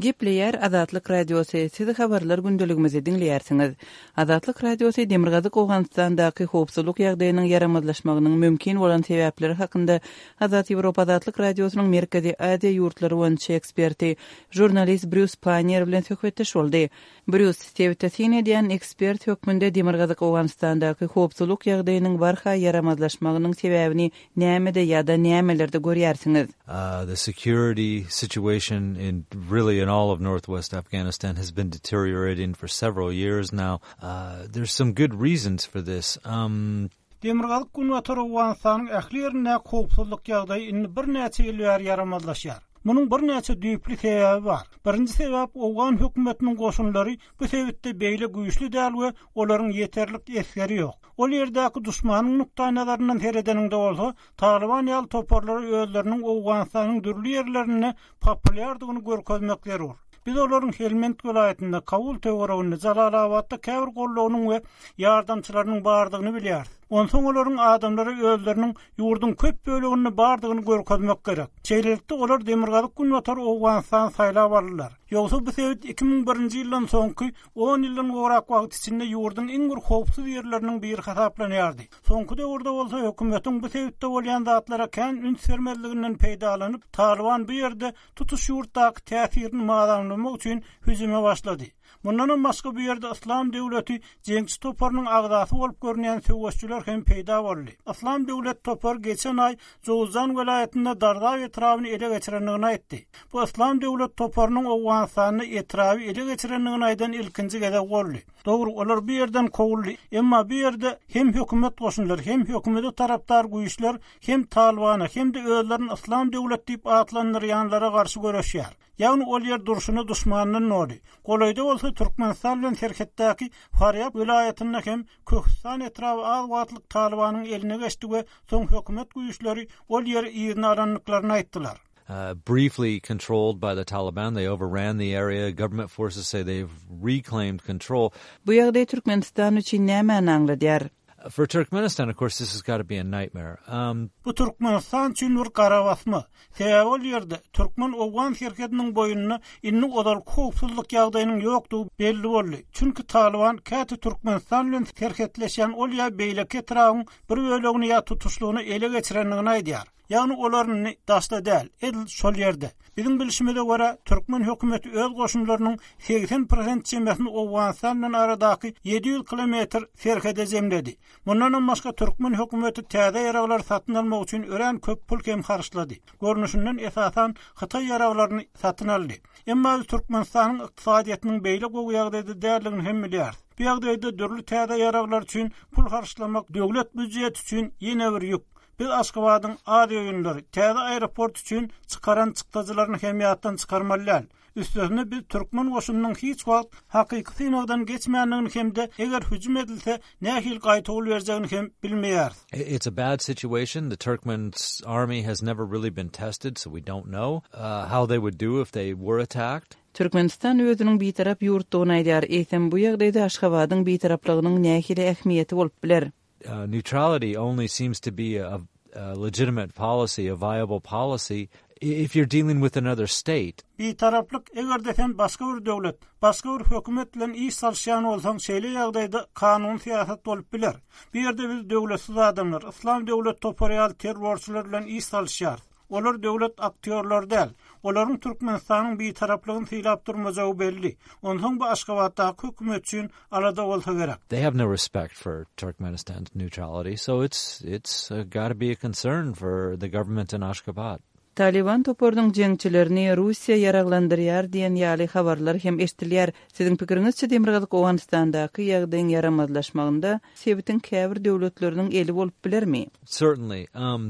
Gepleyer Azatlyk Radiosu. Sizi habarlar gündeligimizi dinleýärsiňiz. Azatlyk Radiosu Demirgazyk Owganistandaky howpsuzlyk ýagdaýynyň yaramazlaşmagynyň mümkin bolan sebäpleri hakynda Azat Ýewropa Azatlyk Radiosynyň Merkezi Aziýa ýurtlary boýunça eksperti, jurnalist Bruce Panier bilen söhbetdeş boldy. Bruce Stewtesine diýen ekspert hökmünde Demirgazyk Owganistandaky howpsuzlyk ýagdaýynyň barha yaramazlaşmagynyň sebäbini nämede ýa-da nämelerde görýärsiňiz? The security situation in all of northwest Afghanistan has been deteriorating for several years now. There's some good reasons for this. Demirgazyk Gunwatar Owganistanyň ählilerine howpsuzlyk ýagdaýy indi bir näçe ýyllar yaramazlaşýar. Munyň bir näçe düýpli sebäbi bar. Birinji sebäp Owgan hökümetiniň goşunlary bu sebäpde beýle güýçli däl we olaryň ýeterlik esgeri ýok. Ol ýerdäki duşmanyň nukdaýlaryndan heredeninde bolsa, Taliban ýaly toparlary özleriniň Owganistanyň dürli ýerlerine populiardygyny görkezmekleri bar. Biz olaryň Helmand welaýatynda, Kabul töwereginde, Jalalabadda käbir gollawynyň we ýardamçylarynyň bardygyny bilýär. Onsoň olaryň adamlary özleriniň ýurdun köp bölegini bardygyny görkezmek gerek. Şeýlelikde olar Demirgazyk Gunwatar Owganistan saýlap aldylar. Ýogsa bu sebäp 2001-nji ýyldan soňky 10 ýyldan gorak wagt içinde ýurdun iň bir howpsuz ýerleriniň biri hasaplanýardy. Soňky döwürde bolsa hökümetiň bu sebäpde bolýan zatlara kän üns vermezliginden peýdalanyp, Taliban bu ýerde tutuş ýurtdaky täsirini maýdanlamak üçin hüjüme başlady. Mundan başga bu ýerde Islam döwleti jeňçi toparynyň agdasy bolup görnýän söwüşçüler hem peýda boldy. Islam döwlet topar geçen ay Jowzan welaýatynda Darda etrawyny ele geçirenligini aýtdy. Bu Islam döwlet toparynyň Owganistanyny etrawy ele geçirenligini aýdan ilkinji gede boldy. Dogry, olar bu ýerden kowuldy, emma bu ýerde hem hökümet goşunlary, hem hökümete tarapdar güýçler, hem Talibana, hem de özlerini Islam döwlet diýip atlandyrýanlara garşy görüşýär. Ýagny ol ýer durşuny duşmanynyň noli. Golaýda bolsa Türkmenistan bilen Herketdäki Faryab welaýatyna hem Kökstan etrawy az wagtlyk Talibanyň eline geçdi we soň hökümet güýçleri ol ýeri ýerine aranlyklaryny aýtdylar. Briefly controlled by the Taliban, they overran the area. Government forces say they've reclaimed control. Bu ýagdaý Türkmenistan üçin näme anladýar? For Turkmenistan, of course, this has got to be a nightmare. Bu Turkmenistan üçin bir gara basma. Sebäbi ol ýerde Türkmen Owgan şerketiniň boýunyna inni odal howpsuzlyk ýagdaýynyň ýokdugy belli boldy. Çünki Taliban käte Turkmenistan bilen şerketleşen ol ýa beýleki etrawyň bir bölegini ýa tutuşlugyny ele geçirenligini aýdýar. Ýagny olaryň daşda däl, edil şol ýerde. Biziň bilişimizde görä Türkmen hökümeti öz goşunlarynyň 80% çemberini Owganistan bilen aradaky 700 kilometr ferhede zemledi. Mundan başga Türkmen hökümeti täze ýaraglar satyn almak üçin ören köp pul kem harçlady. Görnüşinden esasan Hytaý ýaraglaryny satyn aldy. Emma Türkmenistanyň ykdysadyýatynyň beýle gowy ýagdaýda därligini hem bilýär. Bu ýagdaýda dürli täze ýaraglar üçin pul harçlamak döwlet büdjeti üçin ýene bir ýük. Biz Aşgabatyň ady ýönleri, täze aeroport üçin çykaran çykdyjylaryny hem ýatdan çykarmalylar. Üstüne biz Türkmen goşunynyň hiç wagt hakyky synagdan geçmänligini hem de eger hüjüm edilse nähil gaýta ol berjegini hem bilmeýär. It's a bad situation. The Turkmen army has never really been tested, so we don't know how they would do if they were attacked. Türkmenistan özüniň bitarap ýurtdugyny aýdýar. Eýsem bu ýagdaýda Aşgabatyň bitaraplygynyň nähili ähmiýeti bolup biler. Neutrality only seems to be a legitimate policy, a viable policy, if you're dealing with another state. Bir taraplyk egerde sen başga bir döwlet, başga bir hökümet bilen iş salşýan bolsaň, şeýle ýagdaýda kanun siýasat bolup biler. Bir ýerde biz döwletsiz adamlar, Islam döwlet toparyal terrorçylar bilen iş salşýar. Olar döwlet aktýorlar däl. Olaryň Türkmenistanyň bir taraplygyny syýlap durmajagy belli. Ondan bu Aşgabatdaky hökümet üçin arada bolsa gerek. They have no respect for Turkmenistan's neutrality, so it's got to be a concern for the government in Ashgabat. Taliban topordyň jeňçilerini Russiýa ýaraglandyrýar diýen ýaly habarlar hem eşdilýär. Siziň pikiriňizçe Demirgazyk Owganistandaky ýagdaýyň yaramazlaşmagynda sebäpin käbir döwletleriniň eli bolup bilermi? Certainly.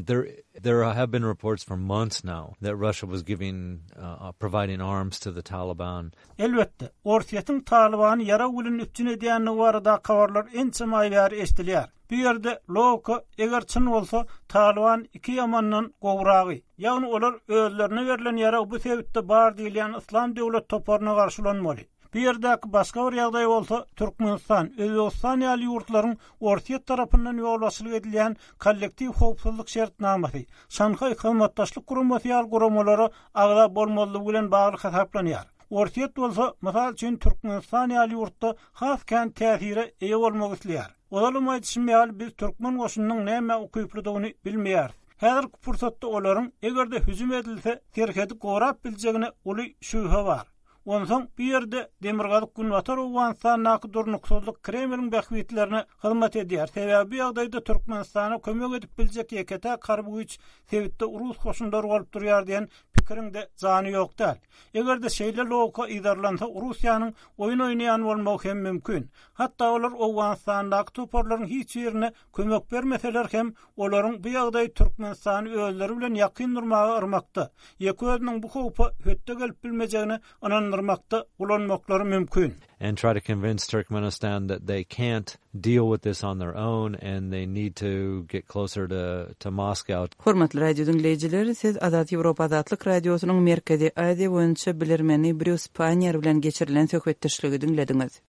There have been reports for months now that Russia was providing arms to the Taliban. Elbette, Orsiýatyň Talibany ýara gülün üstün edýänligi barada habarlar ençe maýlar eşdilýär. Bu ýerde Lowka eger çyn bolsa Taliban iki ýamandan gowragy. Ýagny olar özlerine berilen ýara bu sebäpde bar diýilen Islam döwlet toparyna garşylanmaly. Bu ýerdäki başga bir ýagdaý bolsa Türkmenistan, Özbegistan ýaly ýurtlaryň Orsiýet tarapyndan ýolbaşylyk edilen kollektiw howpsuzlyk şertnamasy, Şanhay Hökümetdaşlyk guramasy ýaly guramalary agda bolmalygy bilen bagly hasaplanýar. Ortiyet bolsa, mysal üçin Türkmenistan ýaly ýurtda has kan täsire eýe bolmak isleýär. Olalım aýdyşmaýal biz türkmen goşunynyň näme ukyplydygyny bilmeýär. Häzirki pursatda olaryň egerde hüjüm edilse, terkedi gorap biljegine uly şübhe bar. Onsoň bir ýerde Demirgazyk Gunwatow Awganistanyň durnuksyzlyk Kremliň bähwitlerine hyzmat edýär. Sebäbi ýagdaýda Türkmenistana kömek edip biljek ýekete garby güç sebitde Rus goşunlary bolup durýar diýen pikiriňde zany ýokdal. Egerde şeýle logika idarlansa Russiýanyň oýun oýnaýan bolmagy hem mümkin. Hatda olar Awganistandaky toparlaryň hiç ýerine kömek bermeseler hem olaryň bu ýagdaý Türkmenistany özleri bilen ýakyn durmagy yrmakda. Ýeközüniň bu howpa hötte gelip bilmejegini anandyrmakda ulanmaklary mümkin. And try to convince Turkmenistan that they can't deal with this on their own and they need to get closer to Moscow. Hormatly radio dinleyijiler, siz Azat Ýewropa Azatlyk radiosynyň Merkezi Aziýa boýunça bilermeni Bruce Panier bilen geçirilen söhbetdeşligi dinlediňiz.